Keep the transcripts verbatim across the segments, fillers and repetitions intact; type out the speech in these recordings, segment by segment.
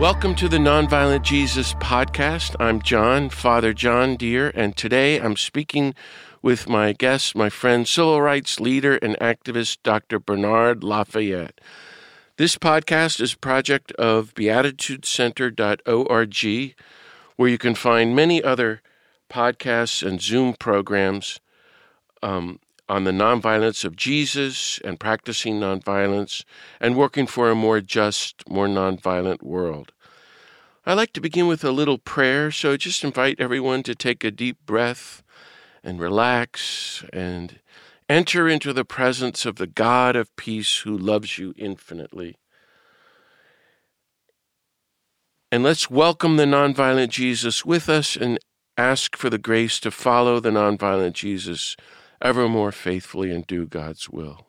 Welcome to the Nonviolent Jesus podcast. I'm John, Father John Deere, and today I'm speaking with my guest, my friend, civil rights leader and activist, Doctor Bernard Lafayette. This podcast is a project of beatitude center dot org, where you can find many other podcasts and Zoom programs um, on the nonviolence of Jesus and practicing nonviolence and working for a more just, more nonviolent world. I'd like to begin with a little prayer, so just invite everyone to take a deep breath and relax and enter into the presence of the God of peace who loves you infinitely. And let's welcome the nonviolent Jesus with us and ask for the grace to follow the nonviolent Jesus ever more faithfully and do God's will.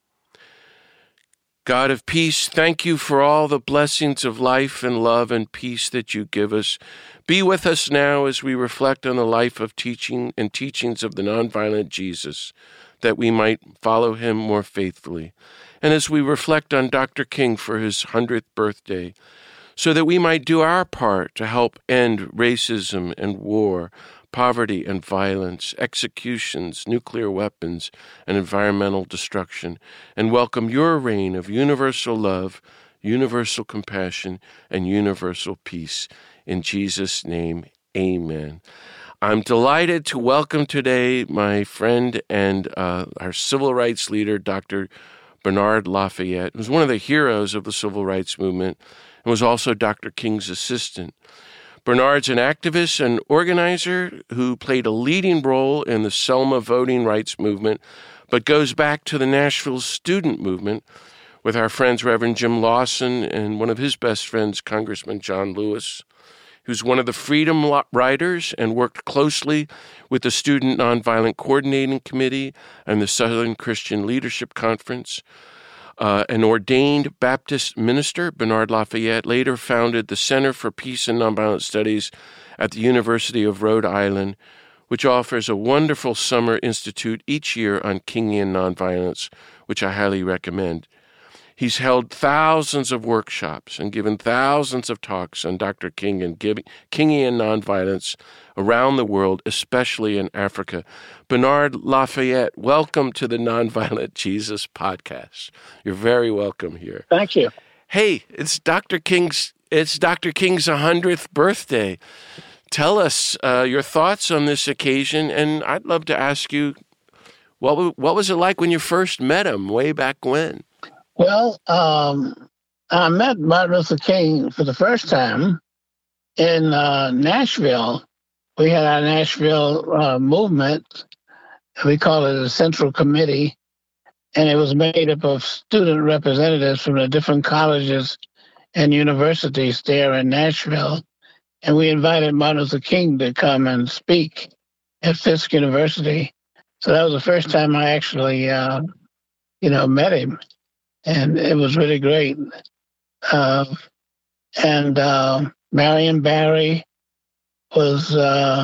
God of peace, thank you for all the blessings of life and love and peace that you give us. Be with us now as we reflect on the life of teaching and teachings of the nonviolent Jesus, that we might follow him more faithfully. And as we reflect on Doctor King for his hundredth birthday, so that we might do our part to help end racism and war, poverty and violence, executions, nuclear weapons, and environmental destruction, and welcome your reign of universal love, universal compassion, and universal peace. In Jesus' name, amen. I'm delighted to welcome today my friend and uh, our civil rights leader, Doctor Bernard Lafayette, who's one of the heroes of the civil rights movement and was also Doctor King's assistant. Bernard's an activist and organizer who played a leading role in the Selma voting rights movement, but goes back to the Nashville student movement with our friends Reverend Jim Lawson and one of his best friends, Congressman John Lewis, who's one of the Freedom Riders and worked closely with the Student Nonviolent Coordinating Committee and the Southern Christian Leadership Conference. Uh, an ordained Baptist minister, Bernard Lafayette later founded the Center for Peace and Nonviolent Studies at the University of Rhode Island, which offers a wonderful summer institute each year on Kingian nonviolence, which I highly recommend. He's held thousands of workshops and given thousands of talks on Doctor King and Kingian nonviolence around the world, especially in Africa. Bernard Lafayette, welcome to the Nonviolent Jesus podcast. You're very welcome here. Thank you. Hey, it's Doctor King's it's Doctor King's hundredth birthday. Tell us uh, your thoughts on this occasion, and I'd love to ask you, what what was it like when you first met him way back when? Well, um, I met Martin Luther King for the first time in uh, Nashville. We had our Nashville uh, movement. We call it a Central Committee, and it was made up of student representatives from the different colleges and universities there in Nashville. And we invited Martin Luther King to come and speak at Fisk University. So that was the first time I actually, uh, you know, met him. And it was really great. Uh, and uh, Marion Barry was uh,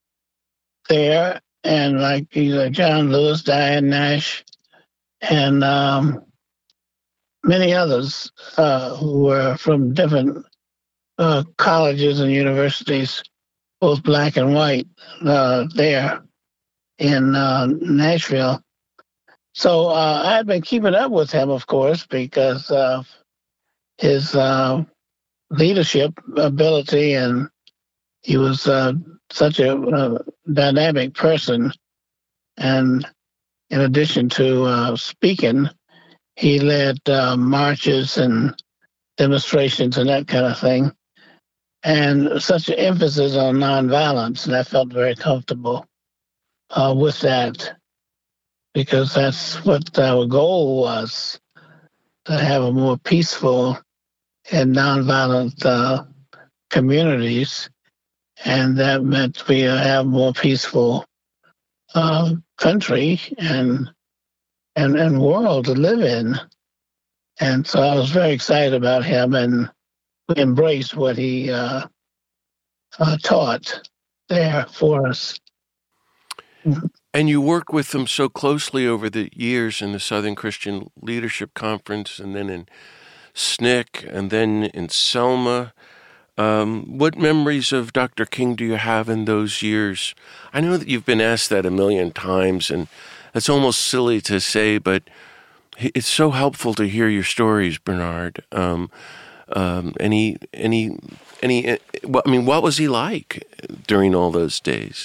there, and like uh, John Lewis, Diane Nash, and um, many others uh, who were from different uh, colleges and universities, both black and white, uh, there in uh, Nashville. So uh, I had been keeping up with him, of course, because of his uh, leadership ability, and he was uh, such a uh, dynamic person. And in addition to uh, speaking, he led uh, marches and demonstrations and that kind of thing, and such an emphasis on nonviolence, and I felt very comfortable uh, with that, because that's what our goal was, to have a more peaceful and nonviolent uh, communities. And that meant we have more peaceful uh, country and, and and world to live in. And so I was very excited about him, and we embraced what he uh, uh, taught there for us. Mm-hmm. And you work with them so closely over the years in the Southern Christian Leadership Conference, and then in S N C C, and then in Selma. Um, what memories of Doctor King do you have in those years? I know that you've been asked that a million times, and it's almost silly to say, but it's so helpful to hear your stories, Bernard. Um, um, any, any, any. Well, I mean, what was he like during all those days?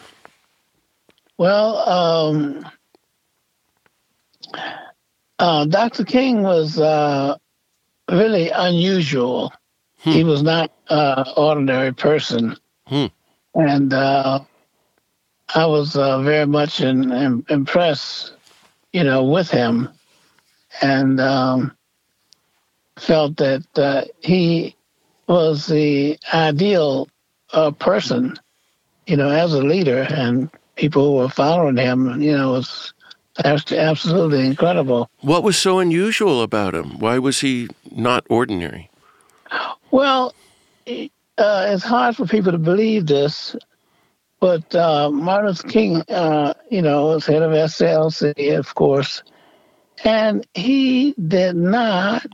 Well, um, uh, Doctor King was uh, really unusual. Hmm. He was not an uh, ordinary person. Hmm. And uh, I was uh, very much in, in, impressed, you know, with him, and um, felt that uh, he was the ideal uh, person, you know, as a leader, and people who were following him, you know, was absolutely incredible. What was so unusual about him? Why was he not ordinary? Well, uh, it's hard for people to believe this, but uh, Martin Luther King, uh, you know, was head of S C L C, of course, and he did not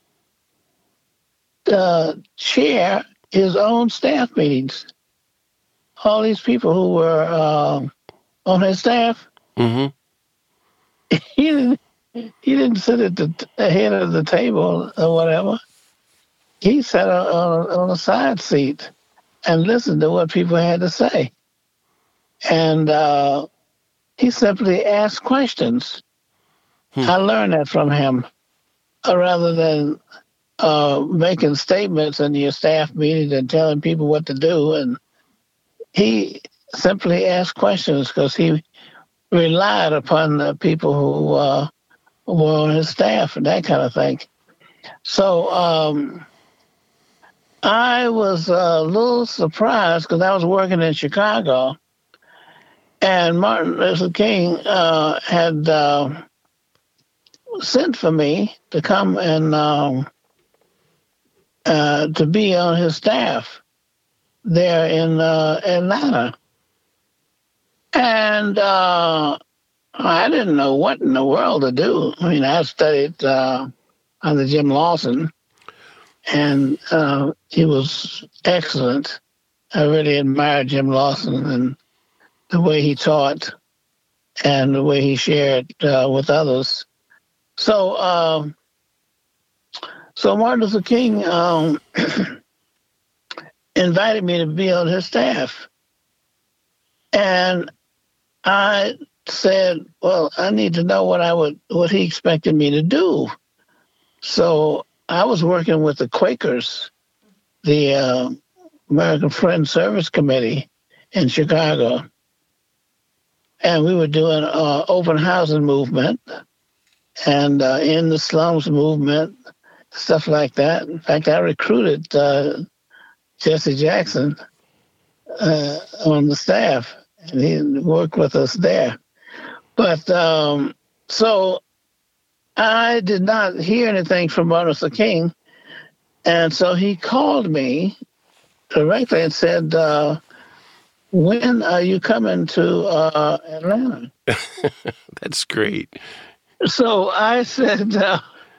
uh, chair his own staff meetings. All these people who were uh, on his staff, mm-hmm. he didn't. He didn't sit at the t- head of the table or whatever. He sat on, on a side seat and listened to what people had to say. And uh, he simply asked questions. Hmm. I learned that from him, uh, rather than uh, making statements in your staff meetings and telling people what to do. And he simply asked questions because he relied upon the people who uh, were on his staff and that kind of thing. So um, I was a little surprised because I was working in Chicago, and Martin Luther King uh, had uh, sent for me to come and uh, uh, to be on his staff there in uh, Atlanta. And uh, I didn't know what in the world to do. I mean, I studied uh, under Jim Lawson, and uh, he was excellent. I really admired Jim Lawson and the way he taught and the way he shared uh, with others. So, uh, so Martin Luther King um, invited me to be on his staff, and I said, "Well, I need to know what I would, what he expected me to do." So I was working with the Quakers, the uh, American Friends Service Committee in Chicago, and we were doing uh, open housing movement and uh, in the slums movement, stuff like that. In fact, I recruited uh, Jesse Jackson uh, on the staff, and he worked with us there. But um, so I did not hear anything from Martin Luther King, and so he called me directly and said, uh, "When are you coming to uh, Atlanta?" That's great. So I said, uh,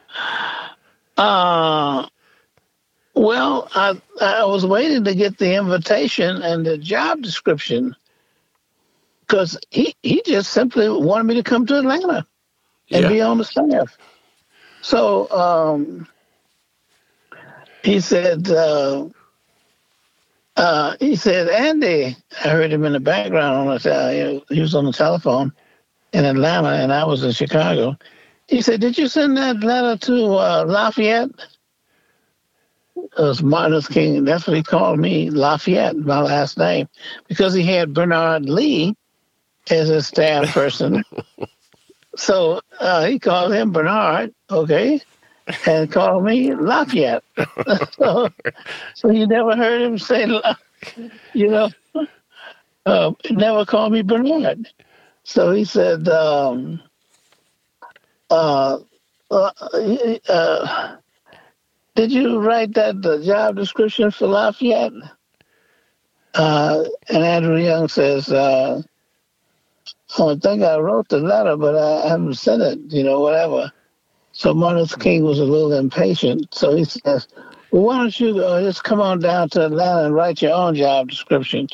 uh, "Well, I, I was waiting to get the invitation and the job description, because he, he just simply wanted me to come to Atlanta and yeah. be on the staff." So um, he said, uh, uh, he said, "Andy," I heard him in the background on the, uh, he was on the telephone in Atlanta, and I was in Chicago. He said, "Did you send that letter to uh, Lafayette?" It was Martin Luther King. That's what he called me, Lafayette, my last name, because he had Bernard Lee as a staff person. So uh, he called him Bernard, okay, and called me Lafayette. so, so you never heard him say, you know, uh, never called me Bernard. So he said, um, uh, uh, uh, "Did you write that the job description for Lafayette?" Uh, and Andrew Young says, uh, "Oh, I think I wrote the letter, but I haven't sent it, you know, whatever." So Martin Luther King was a little impatient. So he says, Well, why don't you uh, just come on down to Atlanta and write your own job description?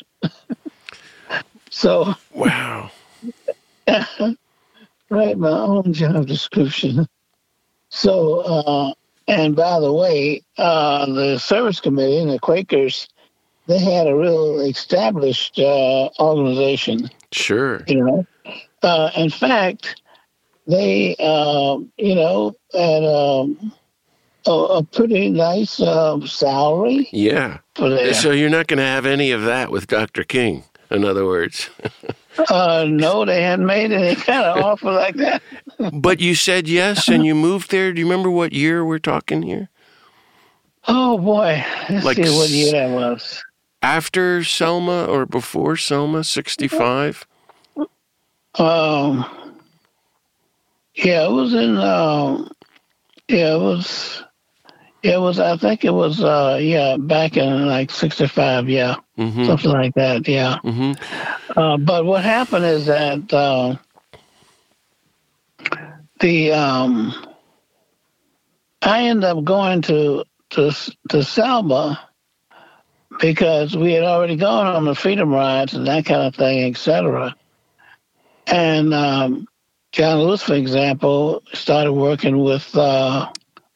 So, Wow. write my own job description. So, uh, and by the way, uh, the service committee and the Quakers, they had a real established uh, organization. Sure. You know, uh, in fact, they, uh, you know, had um, a, a pretty nice uh, salary. Yeah. For their, so you're not going to have any of that with Doctor King, in other words. uh, no, they hadn't made any kind of offer like that. But you said yes, and you moved there. Do you remember what year we're talking here? Oh, boy. Let's Like see what year that was. After Selma or before Selma, sixty-five? Um, yeah, it was in, uh, yeah, it was, it was, I think it was, uh, yeah, back in like sixty-five, yeah, mm-hmm. something like that, yeah. Mm-hmm. Uh, but what happened is that uh, the, um, I ended up going to, to, to Selma because we had already gone on the Freedom Rides and that kind of thing, et cetera. And um, John Lewis, for example, started working with uh,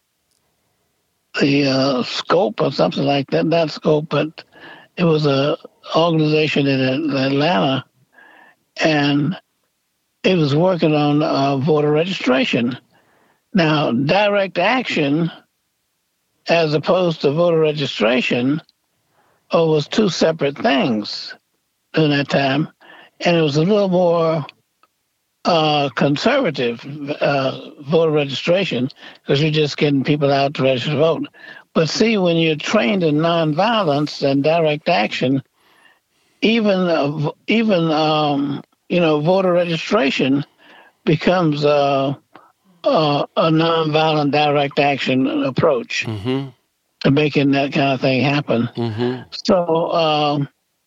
the uh, Scope or something like that. Not Scope, but it was a organization in Atlanta, and it was working on uh, voter registration. Now, direct action, as opposed to voter registration, oh, was two separate things during that time, and it was a little more uh, conservative uh, voter registration because you're just getting people out to register to vote. But see, when you're trained in nonviolence and direct action, even uh, even um, you know voter registration becomes uh, uh, a nonviolent direct action approach mm-hmm. to making that kind of thing happen. Mm-hmm. So um,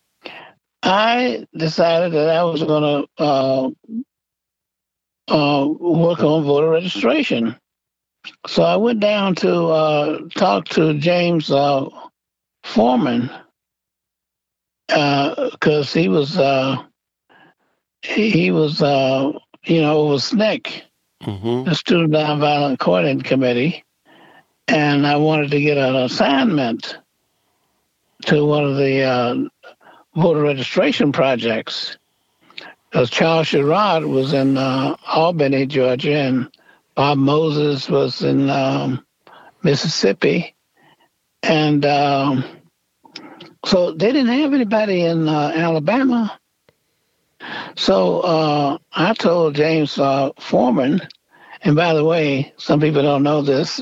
I decided that I was going to uh, uh, work on voter registration. So I went down to uh, talk to James uh, Foreman because uh, he was uh, he, he was uh, you know was S N C C, mm-hmm. the Student Nonviolent Coordinating Committee, and I wanted to get an assignment to one of the uh, voter registration projects. Because Charles Sherrod was in uh, Albany, Georgia, and Bob Moses was in um, Mississippi. And um, so they didn't have anybody in uh, Alabama. So uh, I told James uh, Foreman, and by the way, some people don't know this,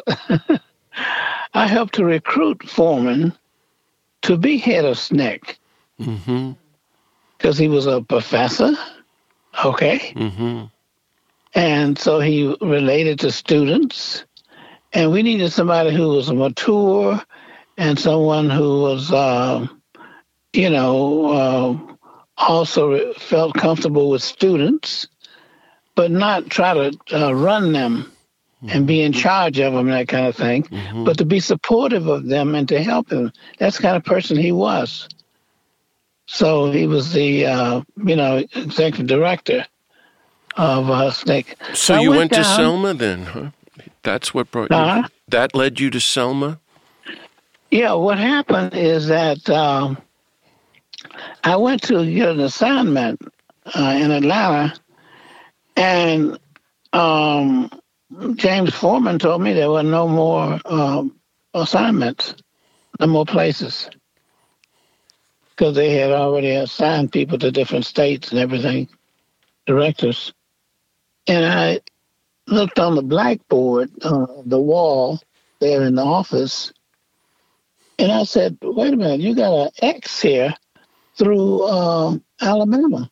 I helped to recruit Foreman to be head of S N C C. Mm-hmm. Because he was a professor, okay? Mm-hmm. And so he related to students. And we needed somebody who was mature and someone who was, uh, you know, uh, also felt comfortable with students, but not try to uh, run them and be in charge of them, that kind of thing, mm-hmm. but to be supportive of them and to help them. That's the kind of person he was. So he was the, uh, you know, executive director of uh, S N C C. So, so you went went down, to Selma then, huh? That's what brought you. uh, That led you to Selma? Yeah, what happened is that um, I went to get an assignment uh, in Atlanta, and um, James Foreman told me there were no more um, assignments, no more places, because they had already assigned people to different states and everything, directors. And I looked on the blackboard, uh, the wall there in the office, and I said, wait a minute, you got an X here through um, Alabama.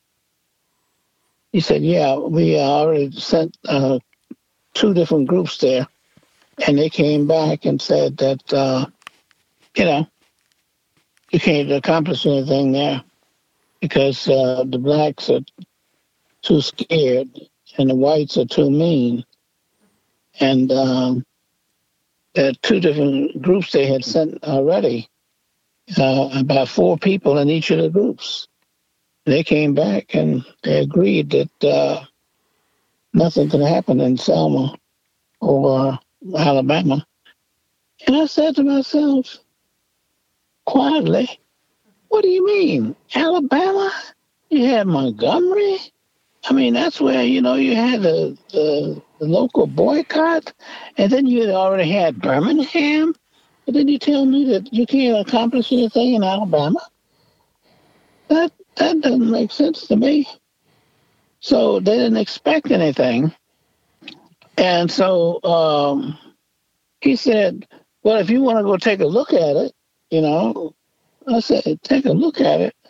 He said, yeah, we already sent uh, two different groups there, and they came back and said that, uh, you know, you can't accomplish anything there because uh, the blacks are too scared and the whites are too mean. And um, there are two different groups they had sent already, uh, about four people in each of the groups. They came back and they agreed that uh, nothing could happen in Selma or Alabama. And I said to myself, quietly, what do you mean? Alabama? You had Montgomery? I mean, that's where, you know, you had the, the, the local boycott, and then you had already had Birmingham, and then you tell me that you can't accomplish anything in Alabama? That that doesn't make sense to me. So they didn't expect anything. And so um, he said, well, if you want to go take a look at it, you know, I said, take a look at it.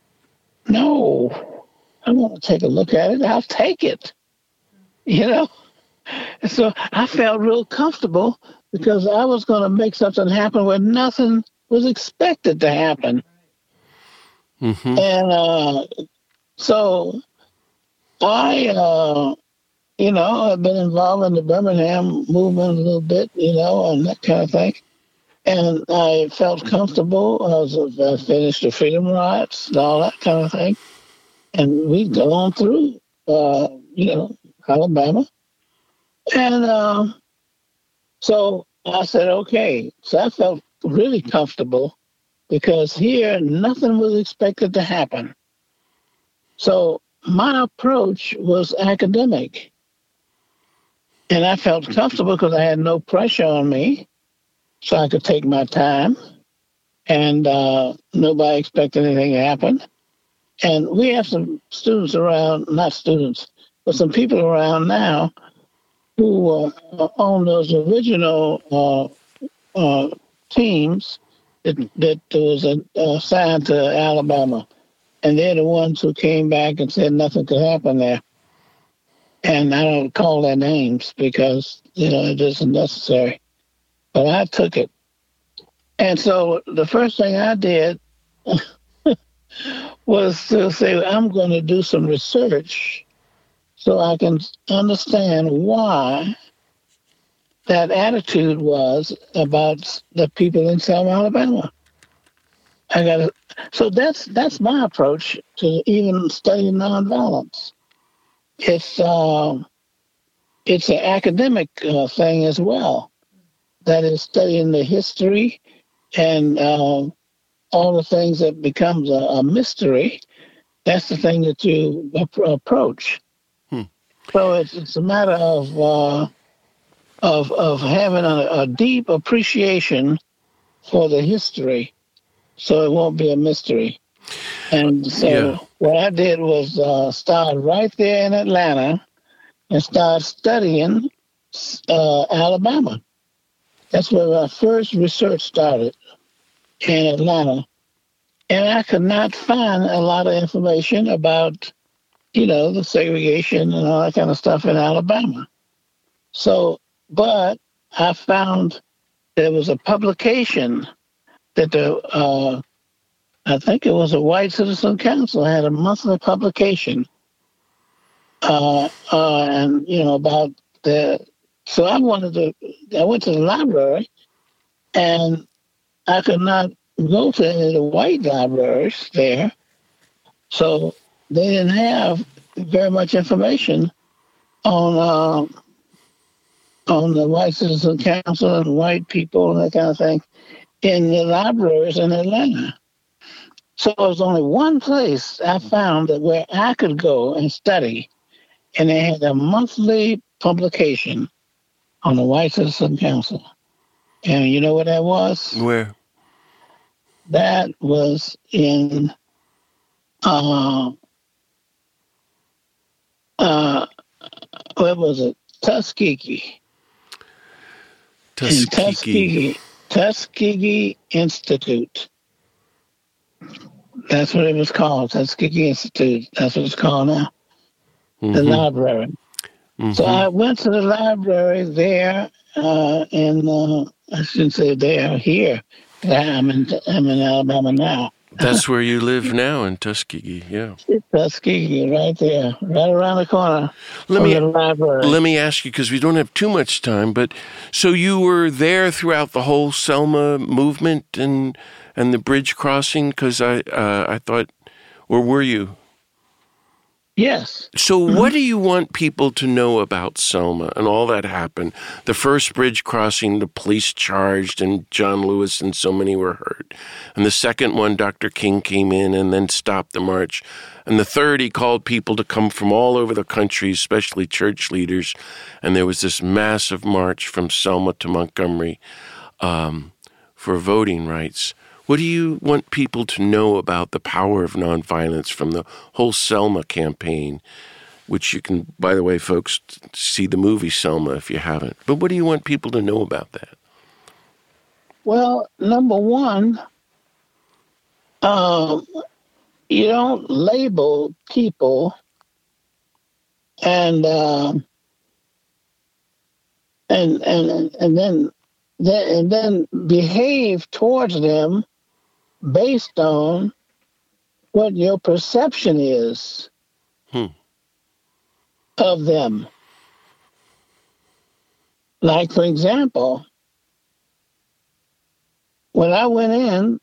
No, I want to take a look at it. I'll take it, you know. And so I felt real comfortable because I was going to make something happen where nothing was expected to happen. Mm-hmm. And uh, so I, uh, you know, I've been involved in the Birmingham movement a little bit, you know, and that kind of thing. And I felt comfortable. I, was, I finished the Freedom Rides and all that kind of thing. And we'd go on through, uh, you know, Alabama. And uh, so I said, okay. So I felt really comfortable because here nothing was expected to happen. So my approach was academic. And I felt comfortable because I had no pressure on me. So I could take my time. And uh, nobody expected anything to happen. And we have some students around, not students, but some people around now who uh, on those original uh, uh, teams that, that was assigned to Alabama. And they're the ones who came back and said nothing could happen there. And I don't call their names because, you know, it isn't necessary. But I took it. And so the first thing I did was to say, I'm going to do some research so I can understand why that attitude was about the people in Selma, Alabama. I got to, so that's that's my approach to even studying nonviolence. It's uh, it's an academic uh, thing as well. That is studying the history and uh, all the things that becomes a, a mystery. That's the thing that you ap- approach. Hmm. So it's it's a matter of uh, of of having a, a deep appreciation for the history, so it won't be a mystery. And so yeah. What I did was uh, start right there in Atlanta and start studying uh, Alabama. That's where my first research started, in Atlanta. And I could not find a lot of information about, you know, the segregation and all that kind of stuff in Alabama. So, but I found there was a publication that the, uh, I think it was a White Citizen Council had a monthly publication, uh, uh, and you know about the. So I wanted to. I went to the library, and I could not go to any of the white libraries there, so they didn't have very much information on uh, on the White Citizen Council and white people and that kind of thing in the libraries in Atlanta. So there was only one place I found that where I could go and study, and they had a monthly publication on the White Citizen Council. And you know what that was? Where? That was in uh, uh, where was it? Tuskegee. Tuskegee. In Tuskegee. Tuskegee Institute. That's what it was called, Tuskegee Institute. That's what it's called now, mm-hmm. The library. Mm-hmm. So I went to the library there, uh, and uh, I shouldn't say there, here. I'm in, I'm in Alabama now. That's where you live now, in Tuskegee, yeah. Tuskegee, right there, right around the corner Let from me the library. let me ask you, because we don't have too much time, but so you were there throughout the whole Selma movement and and the bridge crossing? Because I uh, I thought, or were you? Yes. So what do you want people to know about Selma and all that happened? The first bridge crossing, the police charged and John Lewis and so many were hurt. And the second one, Doctor King came in and then stopped the march. And the third, he called people to come from all over the country, especially church leaders. And there was this massive march from Selma to Montgomery um, for voting rights. What do you want people to know about the power of nonviolence from the whole Selma campaign, which you can, by the way, folks, see the movie Selma if you haven't. But what do you want people to know about that? Well, number one, um, you don't label people and um, and and and then, then and then behave towards them based on what your perception is Hmm. of them. Like, for example, when I went in,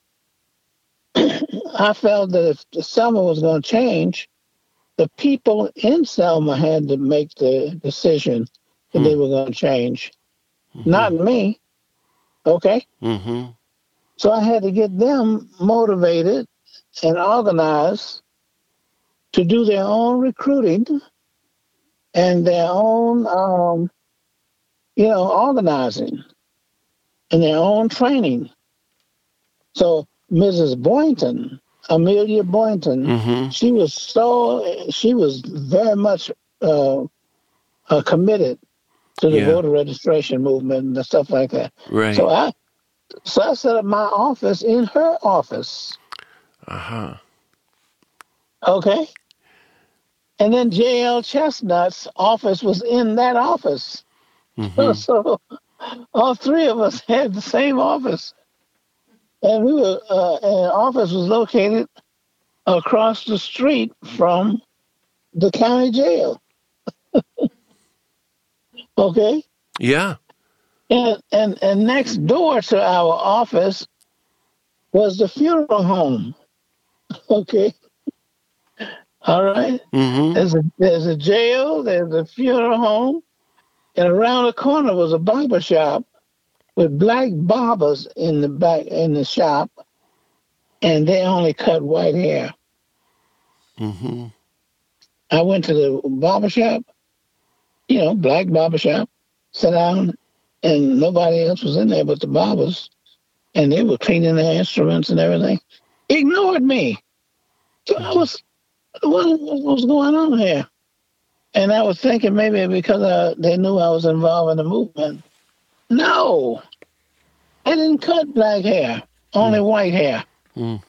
I felt that if Selma was going to change, the people in Selma had to make the decision that Hmm. they were going to change, Mm-hmm. not me. Okay? Mm-hmm. So I had to get them motivated and organized to do their own recruiting and their own, um, you know, organizing and their own training. So Missus Boynton, Amelia Boynton, Mm-hmm. she was so, she was very much uh, uh, committed to the Yeah. voter registration movement and stuff like that. Right. So I, so I set up my office in her office. Uh-huh. Okay. And then J L Chestnut's office was in that office. Mm-hmm. So all three of us had the same office. And we were, uh, and the office was located across the street from the county jail. Okay. Yeah. And, and, and next door to our office was the funeral home. Okay. All right. Mm-hmm. There's a, there's a jail, there's a funeral home, and around the corner was a barber shop with black barbers in the back in the shop, and they only cut white hair. Mm-hmm. I went to the barber shop, you know, black barber shop, sat down, and nobody else was in there but the barbers, and they were cleaning their instruments and everything. Ignored me. So I was, what, what was going on here? And I was thinking maybe because uh, they knew I was involved in the movement. No, I didn't cut black hair, only mm. white hair. Mm.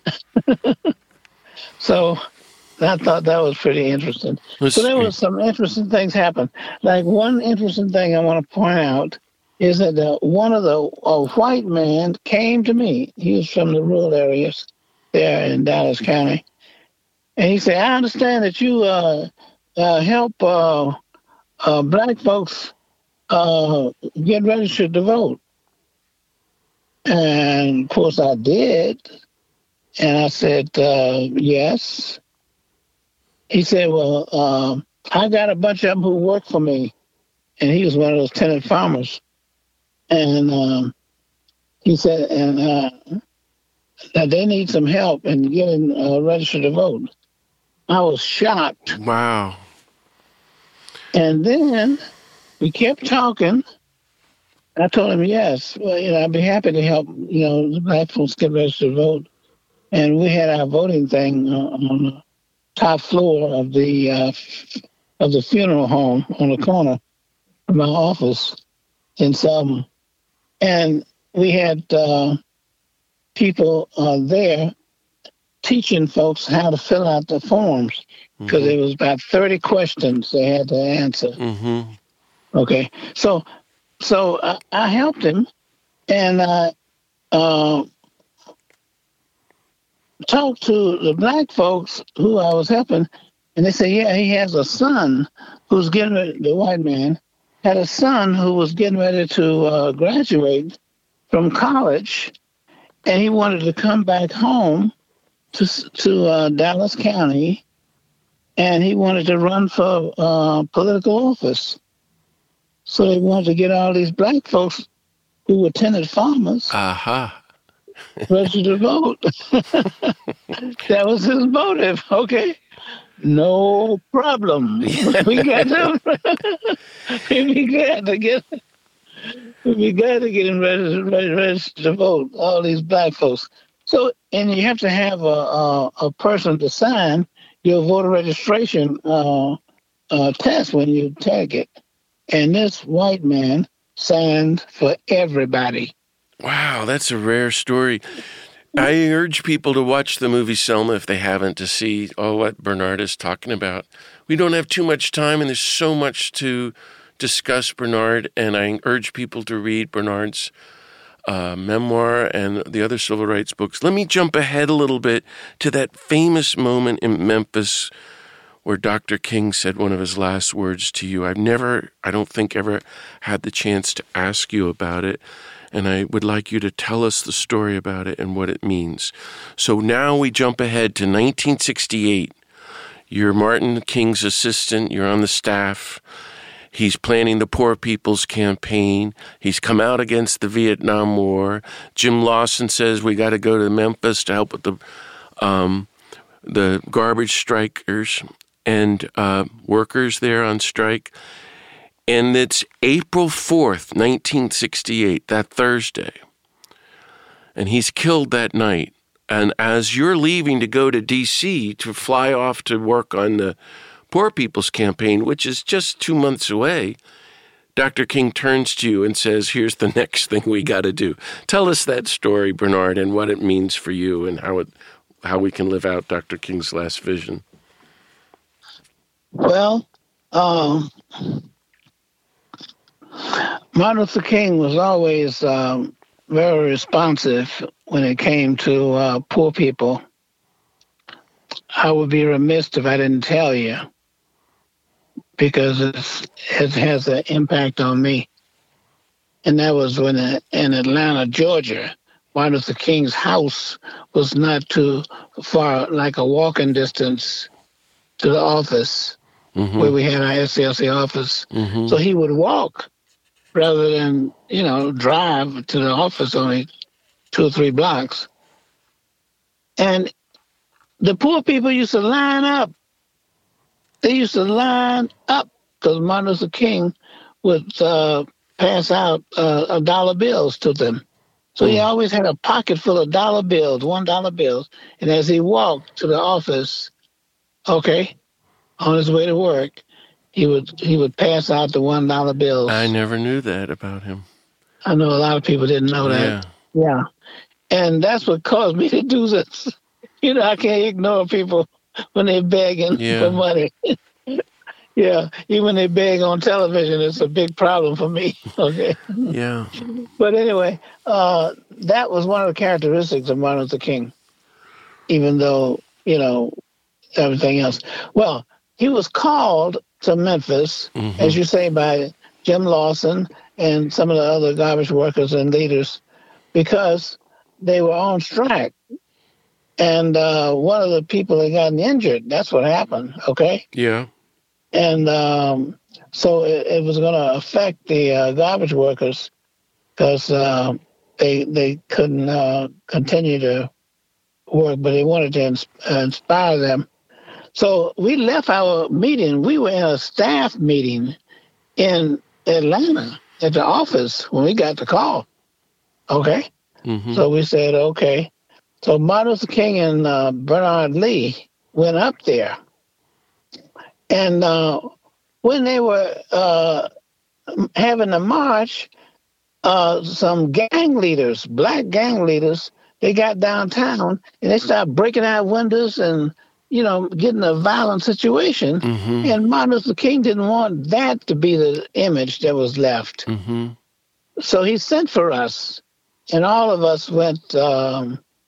So I thought that was pretty interesting. That's so there was some interesting things happen. Like one interesting thing I want to point out is that uh, one of the a white man came to me. He was from the rural areas there in Dallas County, and he said, "I understand that you uh, uh, help uh, uh, black folks uh, get registered to vote." And of course, I did. And I said, uh, yes. He said, well, um, I got a bunch of them who work for me. And he was one of those tenant farmers. And um, he said, and uh, that they need some help in getting uh, registered to vote. I was shocked. Wow. And then we kept talking. I told him, yes, well, you know, I'd be happy to help, you know, the black folks get registered to vote. And we had our voting thing uh, on the top floor of the uh, of the funeral home on the corner of my office in Selma. And we had uh, people uh, there teaching folks how to fill out the forms because mm-hmm. there was about thirty questions they had to answer. Mm-hmm. Okay, so so I, I helped him, and I. Uh, talked to the black folks who I was helping, and they said, yeah, he has a son who's getting ready, the white man had a son who was getting ready to uh, graduate from college, and he wanted to come back home to to uh, Dallas County, and he wanted to run for uh, political office. So they wanted to get all these black folks who were tenant farmers uh-huh. ready to vote. That was his motive. Okay, no problem. we got to. We'd be glad to get. We'd be glad to get him ready, ready, ready to vote. All these black folks. So, and you have to have a a, a person to sign your voter registration uh, uh, test when you tag it. And this white man signed for everybody. Wow, that's a rare story. I urge people to watch the movie Selma if they haven't, to see all what Bernard is talking about. We don't have too much time, and there's so much to discuss Bernard, and I urge people to read Bernard's uh, memoir and the other civil rights books. Let me jump ahead a little bit to that famous moment in Memphis where Doctor King said one of his last words to you. I've never, I don't think, ever had the chance to ask you about it, and I would like you to tell us the story about it and what it means. So now we jump ahead to nineteen sixty-eight. You're Martin King's assistant. You're on the staff. He's planning the Poor People's Campaign. He's come out against the Vietnam War. Jim Lawson says we got to go to Memphis to help with the um, the garbage strikers and uh, workers there on strike. And it's April fourth, nineteen sixty-eight, that Thursday. And he's killed that night. And as you're leaving to go to D C to fly off to work on the Poor People's Campaign, which is just two months away, Doctor King turns to you and says, here's the next thing we got to do. Tell us that story, Bernard, and what it means for you and how it, how we can live out Doctor King's last vision. Well, um, Martin Luther King was always um, very responsive when it came to uh, poor people. I would be remiss if I didn't tell you, because it's, it has an impact on me. And that was when uh, in Atlanta, Georgia, Martin Luther King's house was not too far, like a walking distance to the office, mm-hmm. where we had our S C L C office. Mm-hmm. So he would walk rather than, you know, drive to the office only two or three blocks. And the poor people used to line up. They used to line up because Martin Luther King would uh, pass out uh, dollar bills to them. So mm. he always had a pocket full of dollar bills, one dollar bills. And as he walked to the office, okay, on his way to work, he would he would pass out the one dollar bills. I never knew that about him. I know a lot of people didn't know that. Yeah. yeah. And that's what caused me to do this. You know, I can't ignore people when they're begging yeah. for money. yeah, even when they beg on television, it's a big problem for me. Okay. Yeah. But anyway, uh, that was one of the characteristics of Martin Luther King, even though, you know, everything else. Well, he was called to Memphis, mm-hmm. as you say, by Jim Lawson and some of the other garbage workers and leaders, because they were on strike. And uh, one of the people had gotten injured. That's what happened, okay? Yeah. And um, so it, it was going to affect the uh, garbage workers because uh, they they couldn't uh, continue to work, but they wanted to ins- inspire them. So we left our meeting. We were in a staff meeting in Atlanta at the office when we got the call, okay? Mm-hmm. So we said, okay. So Martin Luther King and uh, Bernard Lee went up there. And uh, when they were uh, having a march, uh, some gang leaders, black gang leaders, they got downtown and they started breaking out windows and, you know, getting a violent situation. Mm-hmm. And Martin Luther King didn't want that to be the image that was left. Mm-hmm. So he sent for us, and all of us went um,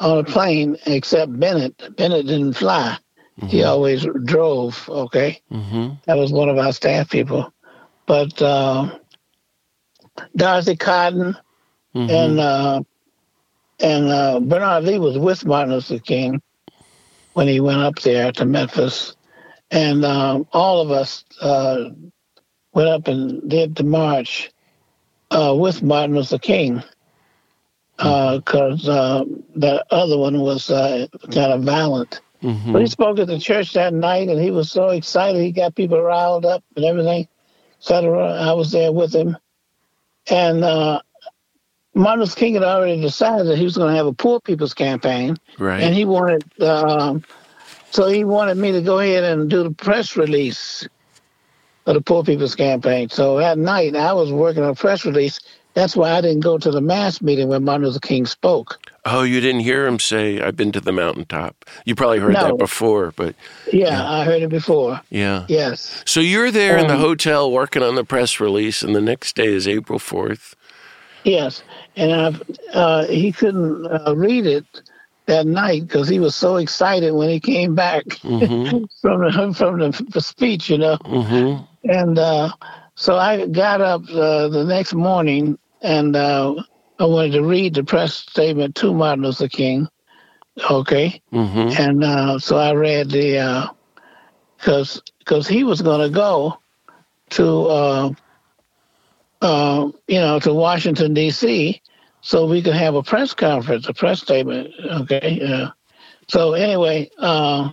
on a plane except Bennett. Bennett didn't fly. Mm-hmm. He always drove, okay? Mm-hmm. That was one of our staff people. But uh, Dorothy Cotton mm-hmm. and uh, and uh, Bernard Lee was with Martin Luther King when he went up there to Memphis. And um, all of us uh, went up and did the march uh, with Martin Luther King because uh, uh, the other one was uh, kind of violent. Mm-hmm. But he spoke at the church that night, and he was so excited. He got people riled up and everything, et cetera. I was there with him. And uh, Martin Luther King had already decided that he was going to have a poor people's campaign. Right. And he wanted... Uh, So he wanted me to go ahead and do the press release for the Poor People's Campaign. So that night, I was working on a press release. That's why I didn't go to the mass meeting when Martin Luther King spoke. Oh, you didn't hear him say, I've been to the mountaintop. You probably heard no. that before, but... Yeah, yeah, I heard it before. Yeah. Yes. So you're there um, in the hotel working on the press release, and the next day is April fourth. Yes, and I've, uh, he couldn't uh, read it that night because he was so excited when he came back mm-hmm. from the from the, the speech, you know. Mm-hmm. And uh, so I got up uh, the next morning and uh, I wanted to read the press statement to Martin Luther King. Okay, mm-hmm. and uh, so I read the because uh, because he was going to go to uh, uh, you know to Washington D C so we could have a press conference, a press statement, okay? Uh, so anyway, uh,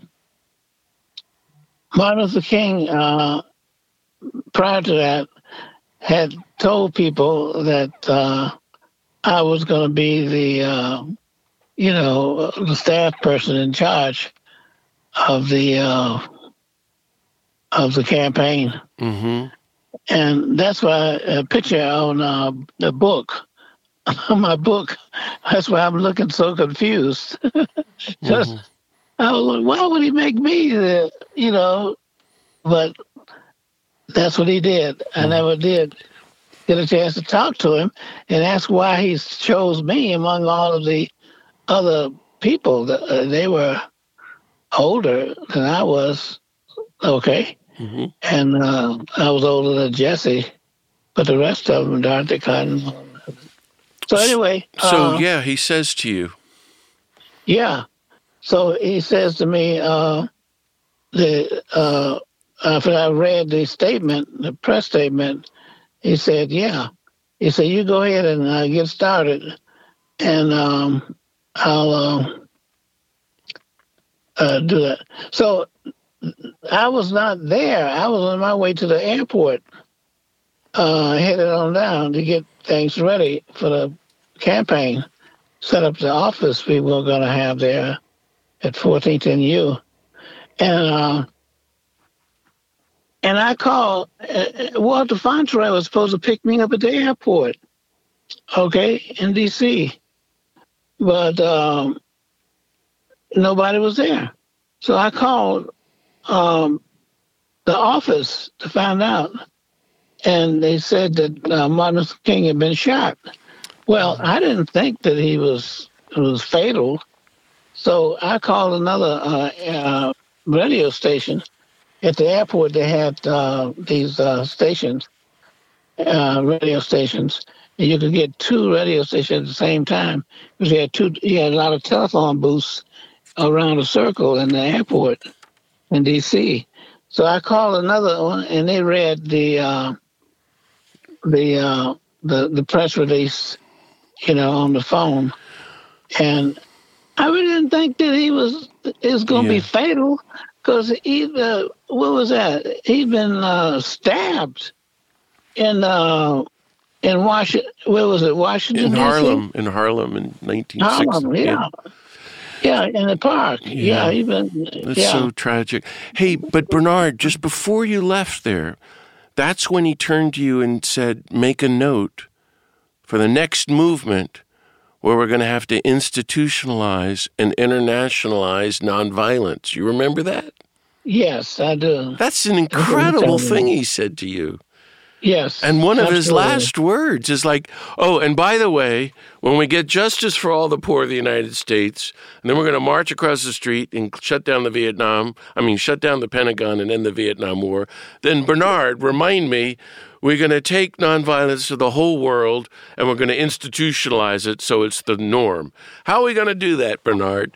Martin Luther King, uh, prior to that, had told people that uh, I was going to be the, uh, you know, the staff person in charge of the uh, of the campaign. Mm-hmm. And that's why a picture on uh, the book, my book, that's why I'm looking so confused. Just, mm-hmm. I was like, why would he make me the, you know, but that's what he did. Mm-hmm. I never did get a chance to talk to him and ask why he chose me among all of the other people. That, uh, they were older than I was, okay? Mm-hmm. And uh, I was older than Jesse, but the rest of them, Dorothy Cotton. So anyway. So, uh, yeah, he says to you. Yeah. So he says to me, uh, the uh, after I read the statement, the press statement, he said, yeah. He said, you go ahead and uh, get started, and um, I'll uh, uh, do that. So I was not there. I was on my way to the airport, uh, headed on down to get things ready for the campaign, set up the office we were going to have there at fourteenth and U. And uh, and I called, uh, Walter Fontroy was supposed to pick me up at the airport, okay, in D C. But um, nobody was there. So I called um, the office to find out. And they said that uh, Martin Luther King had been shot. Well, I didn't think that he was it was fatal. So I called another uh, uh, radio station. At the airport, they had uh, these uh, stations, uh, radio stations. And you could get two radio stations at the same time because you had two. You had a lot of telephone booths around a circle in the airport in D C. So I called another one, and they read the uh, the, uh, the the press release, you know, on the phone, and I really didn't think that he was it was going to yeah. be fatal. Because he, uh, what was that? He'd been uh, stabbed in uh, in Washington. Where was it? Washington. In Harlem. In Harlem in nineteen sixty. Harlem, yeah. yeah, in the park. Yeah, yeah even. That's yeah. so tragic. Hey, but Bernard, just before you left there, that's when he turned to you and said, "Make a note for the next movement, where we're going to have to institutionalize and internationalize nonviolence." You remember that? Yes, I do. That's an incredible thing he said to you. Yes. And one of absolutely. his last words is like, oh, and by the way, when we get justice for all the poor of the United States, and then we're going to march across the street and shut down the Vietnam, I mean, shut down the Pentagon and end the Vietnam War, then Bernard, remind me, we're going to take nonviolence to the whole world and we're going to institutionalize it so it's the norm. How are we going to do that, Bernard?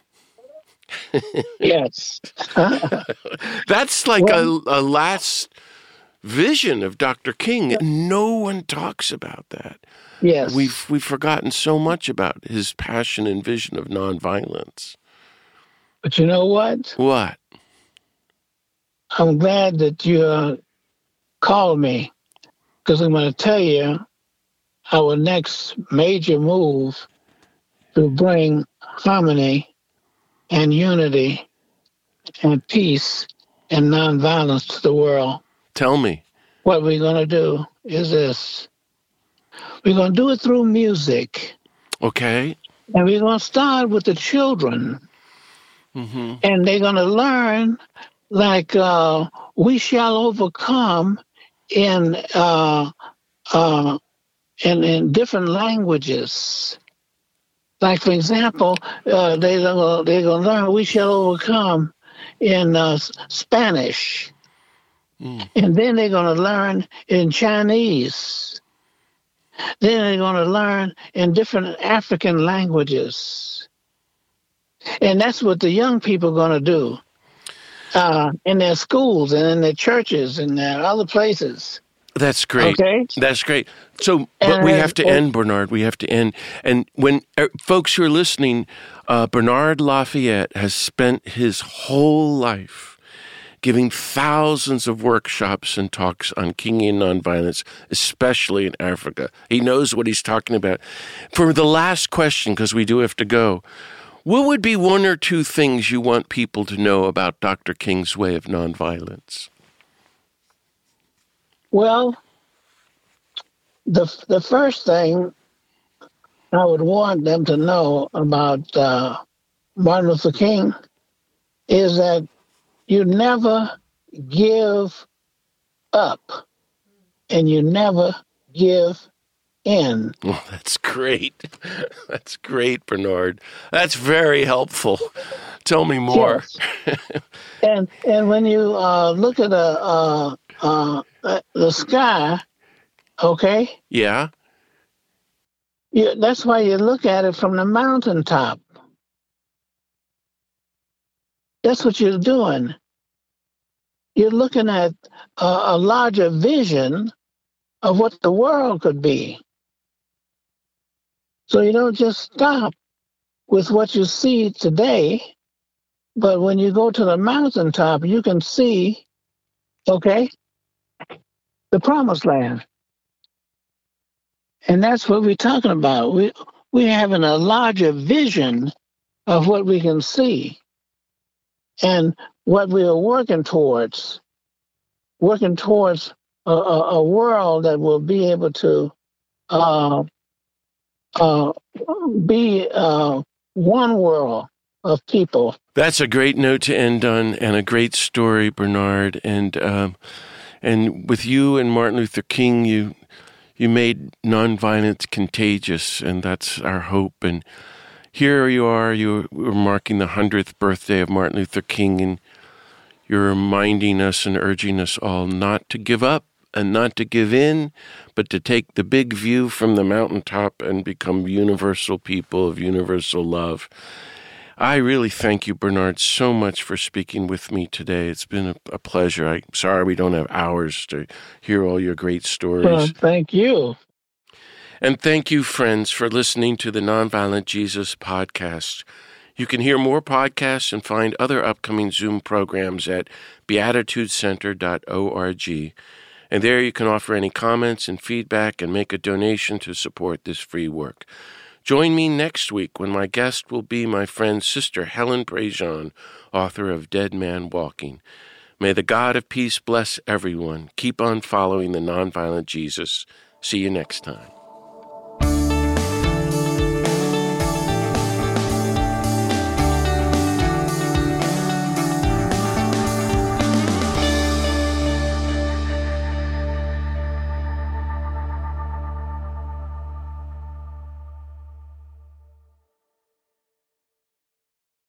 Yes. That's like Well, a, a last vision of Doctor King. No one talks about that. yes. We've we've forgotten so much about his passion and vision of nonviolence. But you know what? What? I'm glad that you uh, called me, because I'm going to tell you our next major move to bring harmony and unity and peace and nonviolence to the world. Tell me. What we're going to do is this. We're going to do it through music. Okay. And we're going to start with the children. Mm-hmm. And they're going to learn, like, uh, we shall overcome in, uh, uh, in, in different languages. Like, for example, uh, they're going they're going to learn we shall overcome in uh, Spanish. Mm. And then they're going to learn in Chinese. Then they're going to learn in different African languages. And that's what the young people are going to do uh, in their schools and in their churches and their other places. That's great. Okay? That's great. So, but and, we have to and, end, Bernard. We have to end. And when uh, folks who are listening, uh, Bernard Lafayette has spent his whole life giving thousands of workshops and talks on Kingian nonviolence, especially in Africa. He knows what he's talking about. For the last question, because we do have to go, what would be one or two things you want people to know about Doctor King's way of nonviolence? Well, the the first thing I would want them to know about uh, Martin Luther King is that you never give up and you never give in. Oh, that's great. That's great, Bernard. That's very helpful. Tell me more. Yes. and and when you uh, look at a, uh, uh, the sky, okay? Yeah. You, that's why you look at it from the mountaintop. That's what you're doing. You're looking at a, a larger vision of what the world could be. So you don't just stop with what you see today, but when you go to the mountaintop, you can see, okay, the promised land. And that's what we're talking about. We, we're having a larger vision of what we can see. And what we are working towards, working towards a, a, a world that will be able to uh, uh, be uh, one world of people. That's a great note to end on, and a great story, Bernard. And um, and with you and Martin Luther King, you you made nonviolence contagious, and that's our hope. And here you are, you were marking the hundredth birthday of Martin Luther King, and you're reminding us and urging us all not to give up and not to give in, but to take the big view from the mountaintop and become universal people of universal love. I really thank you, Bernard, so much for speaking with me today. It's been a, a pleasure. I'm sorry we don't have hours to hear all your great stories. Well, thank you. And thank you, friends, for listening to the Nonviolent Jesus podcast. You can hear more podcasts and find other upcoming Zoom programs at beatitude center dot org. And there you can offer any comments and feedback and make a donation to support this free work. Join me next week when my guest will be my friend Sister Helen Prejean, author of Dead Man Walking. May the God of peace bless everyone. Keep on following the Nonviolent Jesus. See you next time.